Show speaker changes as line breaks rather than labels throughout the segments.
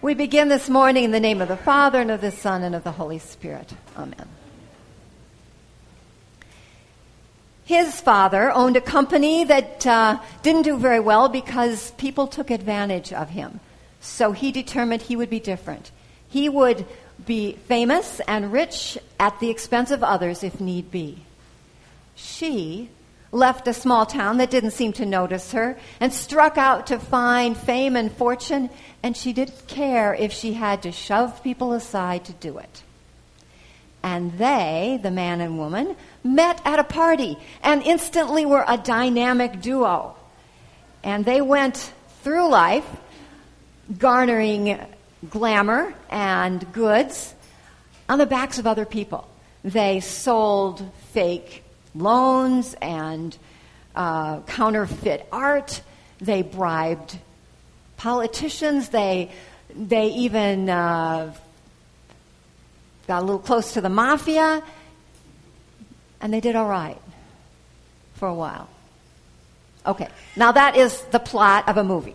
We begin this morning in the name of the Father, and of the Son, and of the Holy Spirit. Amen. His father owned a company that didn't do very well because people took advantage of him. So he determined he would be different. He would be famous and rich at the expense of others if need be. She left a small town that didn't seem to notice her and struck out to find fame and fortune, and she didn't care if she had to shove people aside to do it. And they, the man and woman, met at a party and instantly were a dynamic duo. And they went through life garnering glamour and goods on the backs of other people. They sold fake loans and counterfeit art. They bribed politicians. They even got a little close to the mafia, and they did all right for a while. Okay, now that is the plot of a movie.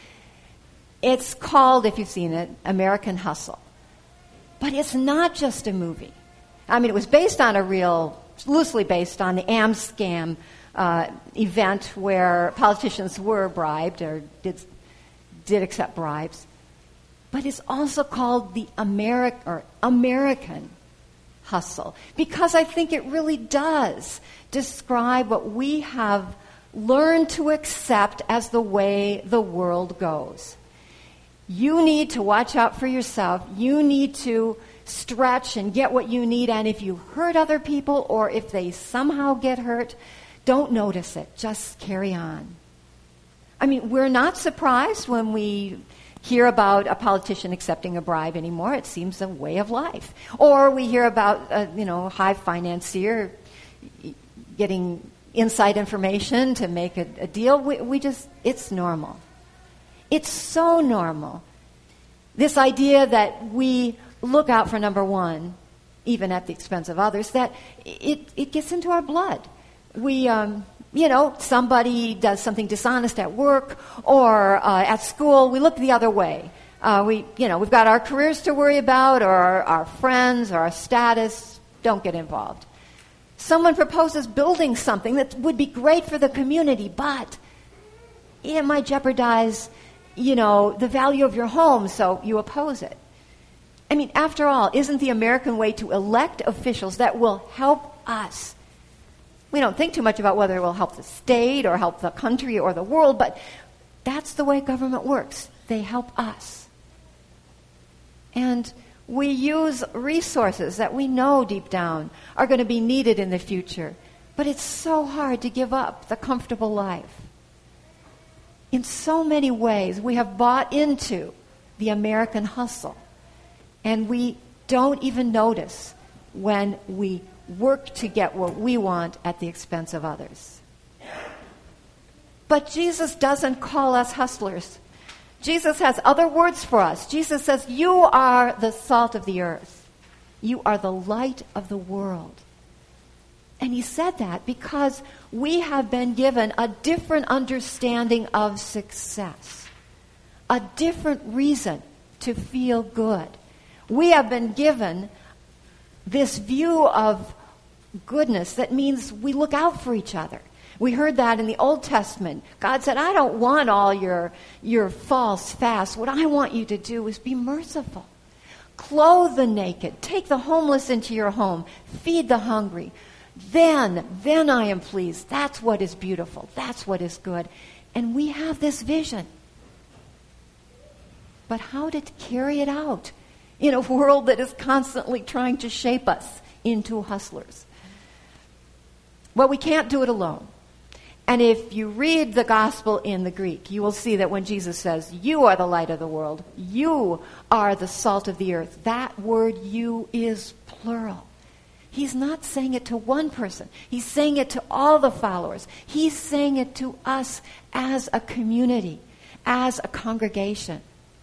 It's called, if you've seen it, American Hustle. But it's not just a movie. I mean, it was loosely based on the Amscam event where politicians were bribed or did accept bribes. But it's also called the American Hustle, because I think it really does describe what we have learned to accept as the way the world goes. You need to watch out for yourself. You need to stretch and get what you need, and if you hurt other people or if they somehow get hurt, don't notice it. Just carry on. I mean, we're not surprised when we hear about a politician accepting a bribe anymore. It seems a way of life. Or we hear about a high financier getting inside information to make a deal. It's normal. It's so normal. This idea that we look out for number one, even at the expense of others, that it gets into our blood. We, somebody does something dishonest at work or at school, we look the other way. We've got our careers to worry about, or our friends, or our status. Don't get involved. Someone proposes building something that would be great for the community, but it might jeopardize, the value of your home, so you oppose it. I mean, after all, isn't the American way to elect officials that will help us? We don't think too much about whether it will help the state or help the country or the world, but that's the way government works. They help us. And we use resources that we know deep down are going to be needed in the future. But it's so hard to give up the comfortable life. In so many ways, we have bought into the American hustle. And we don't even notice when we work to get what we want at the expense of others. But Jesus doesn't call us hustlers. Jesus has other words for us. Jesus says, you are the salt of the earth. You are the light of the world. And he said that because we have been given a different understanding of success, a different reason to feel good. We have been given this view of goodness that means we look out for each other. We heard that in the Old Testament. God said, I don't want all your false fasts. What I want you to do is be merciful. Clothe the naked. Take the homeless into your home. Feed the hungry. Then I am pleased. That's what is beautiful. That's what is good. And we have this vision. But how to carry it out in a world that is constantly trying to shape us into hustlers? Well, we can't do it alone. And if you read the gospel in the Greek, you will see that when Jesus says, you are the light of the world, you are the salt of the earth, that word you is plural. He's not saying it to one person. He's saying it to all the followers. He's saying it to us as a community, as a congregation.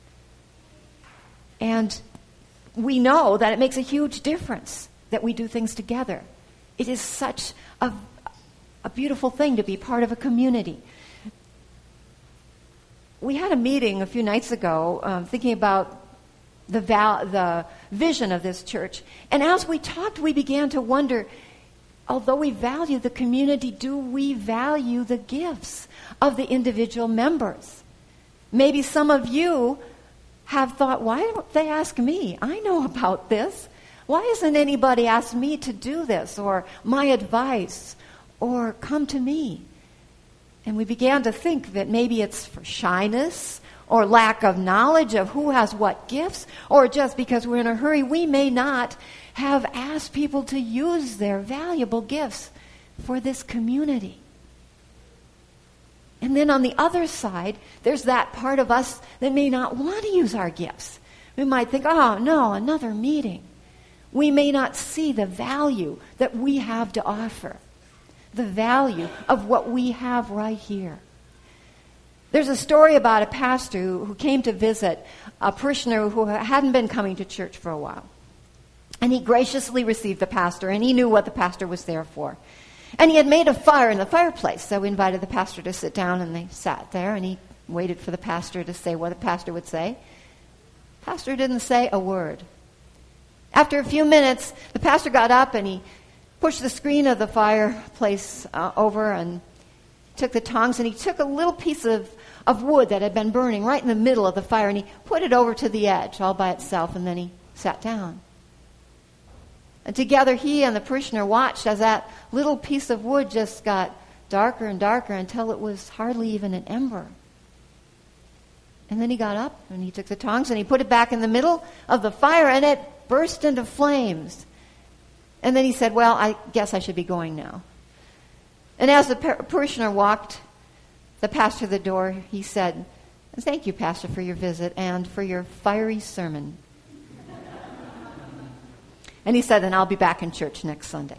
And we know that it makes a huge difference that we do things together. It is such a beautiful thing to be part of a community. We had a meeting a few nights ago thinking about the vision of this church. And as we talked, we began to wonder, although we value the community, do we value the gifts of the individual members? Maybe some of you have thought, why don't they ask me? I know about this. Why hasn't anybody asked me to do this, or my advice, or come to me? And we began to think that maybe it's for shyness or lack of knowledge of who has what gifts, or just because we're in a hurry, we may not have asked people to use their valuable gifts for this community. And then on the other side, there's that part of us that may not want to use our gifts. We might think, oh, no, another meeting. We may not see the value that we have to offer, the value of what we have right here. There's a story about a pastor who came to visit a parishioner who hadn't been coming to church for a while. And he graciously received the pastor, and he knew what the pastor was there for. And he had made a fire in the fireplace, so we invited the pastor to sit down, and they sat there, and he waited for the pastor to say what the pastor would say. The pastor didn't say a word. After a few minutes, the pastor got up, and he pushed the screen of the fireplace over and took the tongs, and he took a little piece of wood that had been burning right in the middle of the fire, and he put it over to the edge all by itself, and then he sat down. And together he and the parishioner watched as that little piece of wood just got darker and darker until it was hardly even an ember. And then he got up, and he took the tongs, and he put it back in the middle of the fire, and it burst into flames. And then he said, well, I guess I should be going now. And as the parishioner walked the pastor to the door, he said, thank you, Pastor, for your visit and for your fiery sermon. And he said, and I'll be back in church next Sunday.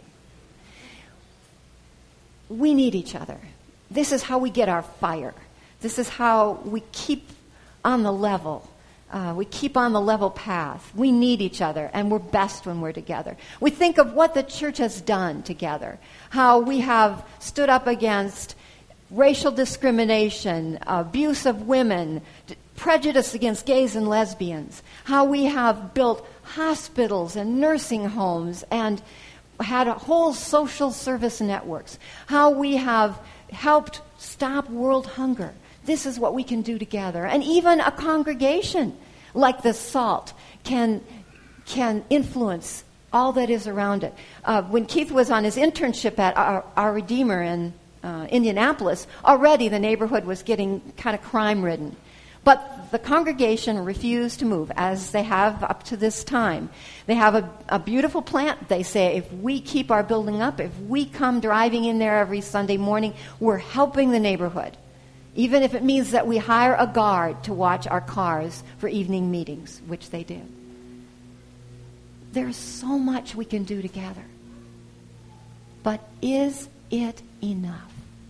We need each other. This is how we get our fire. This is how we keep on the level. We keep on the level path. We need each other, and we're best when we're together. We think of what the church has done together, how we have stood up against racial discrimination, abuse of women, prejudice against gays and lesbians, how we have built hospitals and nursing homes and had whole social service networks, how we have helped stop world hunger. This is what we can do together. And even a congregation like the SALT can influence all that is around it. When Keith was on his internship at Our Redeemer in Indianapolis, already the neighborhood was getting kind of crime-ridden. But the congregation refused to move, as they have up to this time. They have a beautiful plant. They say, if we keep our building up, if we come driving in there every Sunday morning, we're helping the neighborhood. Even if it means that we hire a guard to watch our cars for evening meetings, which they do. There's so much we can do together. But is it enough?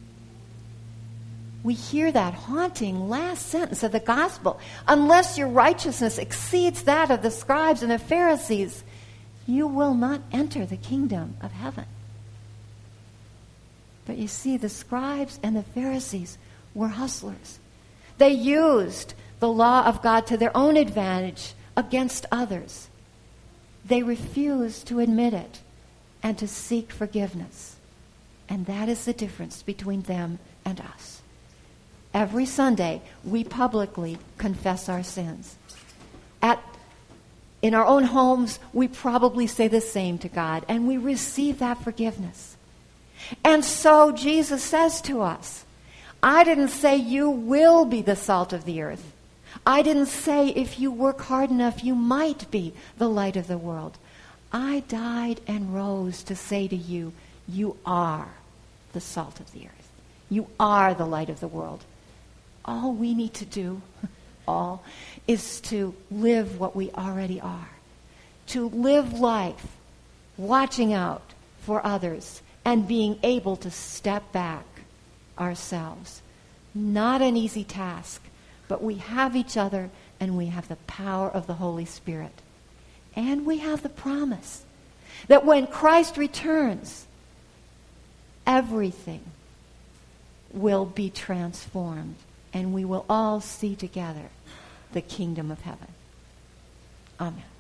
We hear that haunting last sentence of the gospel. Unless your righteousness exceeds that of the scribes and the Pharisees, you will not enter the kingdom of heaven. But you see, the scribes and the Pharisees were hustlers. They used the law of God to their own advantage against others. They refused to admit it and to seek forgiveness. And that is the difference between them and us. Every Sunday, we publicly confess our sins. In our own homes, we probably say the same to God, and we receive that forgiveness. And so Jesus says to us, I didn't say you will be the salt of the earth. I didn't say if you work hard enough, you might be the light of the world. I died and rose to say to you, you are the salt of the earth. You are the light of the world. All we need to do, is to live what we already are. To live life watching out for others and being able to step back ourselves. Not an easy task, but we have each other and we have the power of the Holy Spirit. And we have the promise that when Christ returns, everything will be transformed and we will all see together the kingdom of heaven. Amen.